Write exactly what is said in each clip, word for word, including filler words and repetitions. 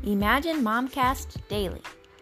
Imagine Momcast Daily.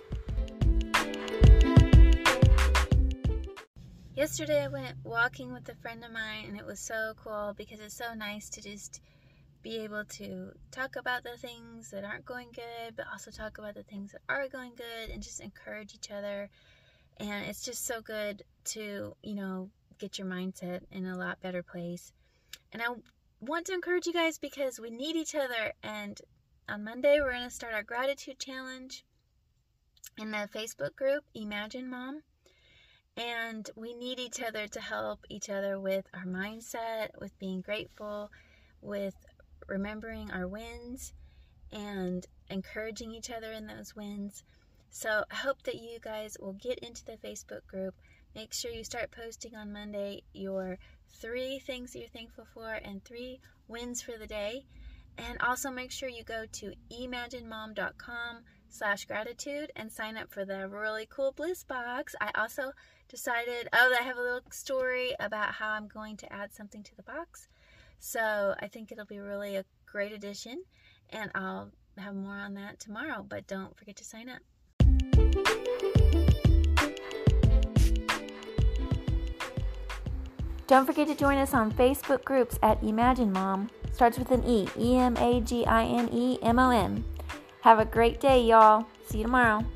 Yesterday I went walking with a friend of mine, and it was so cool because it's so nice to just be able to talk about the things that aren't going good, but also talk about the things that are going good and just encourage each other. And it's just so good to, you know, get your mindset in a lot better place. And I want to encourage you guys because we need each other. And on Monday, we're going to start our gratitude challenge in the Facebook group, Imagine Mom. And we need each other to help each other with our mindset, with being grateful, with remembering our wins, and encouraging each other in those wins. So I hope that you guys will get into the Facebook group. Make sure you start posting on Monday your three things that you're thankful for and three wins for the day. And also make sure you go to imaginemom.com slash gratitude and sign up for the really cool Bliss box. I also decided, oh, I have a little story about how I'm going to add something to the box. So I think it'll be really a great addition, and I'll have more on that tomorrow, but don't forget to sign up. Don't forget to join us on Facebook groups at Imagine Mom. Starts with an E, E M A G I N E M O M. Have a great day, y'all. See you tomorrow.